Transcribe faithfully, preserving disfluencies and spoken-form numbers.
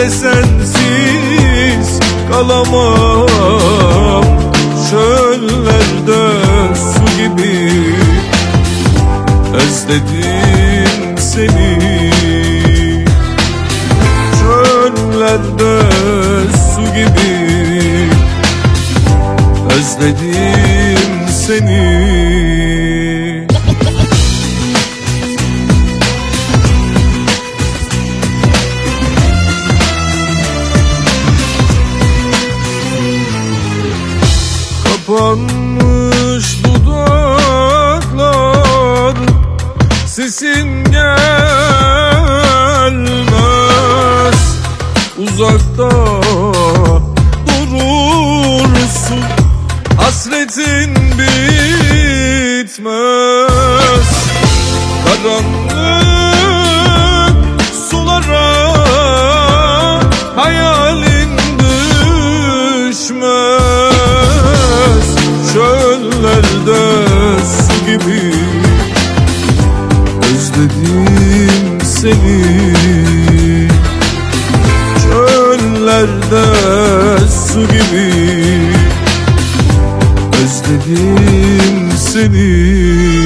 de sensiz kalamam. Çöllerde su gibi özledim seni. Çöllerde su gibi özledim seni. Kapanmış dudaklar, sesin gelmez. Uzakta durursun, hasretin bitmez. Karanlık sulara hayalin düşmez. Çöllerde su gibi özledim seni. Çöllerde su gibi özledim seni.